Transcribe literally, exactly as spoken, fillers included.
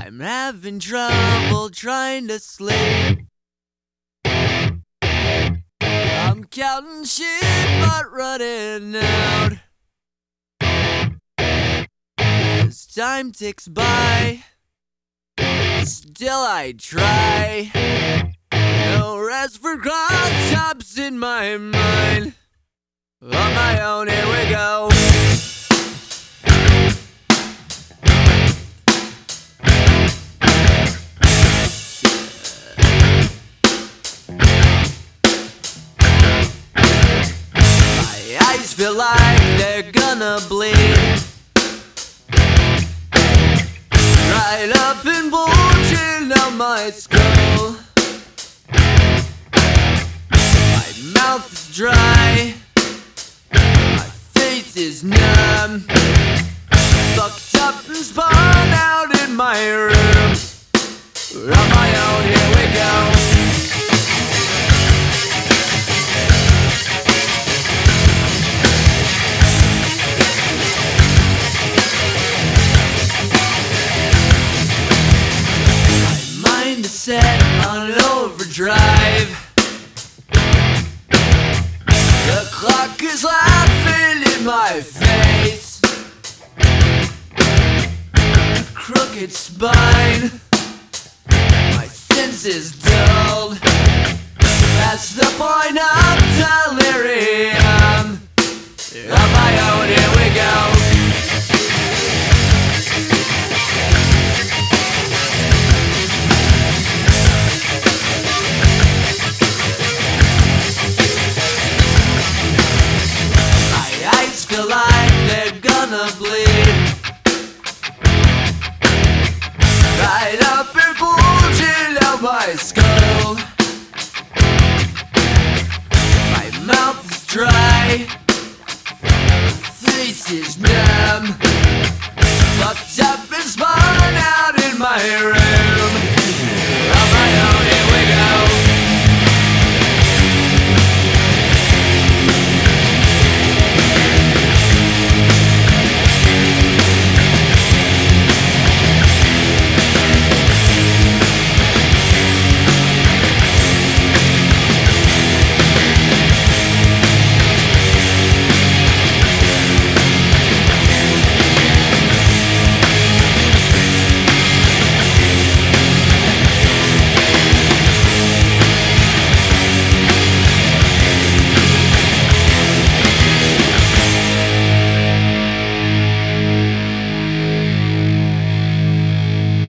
I'm having trouble trying to sleep. I'm counting sheep but running out. As time ticks by, still I try. No rest for cross-chops in my mind. On my own, here we go. My eyes feel like they're gonna bleed. Right up and bulging out my skull. My mouth is dry. My face is numb. Fucked up and spun out in my room. On my own, here we go. Set on overdrive. The clock is laughing in my face. Crooked spine. My senses dulled. That's the point of delirium. On my own, here we go.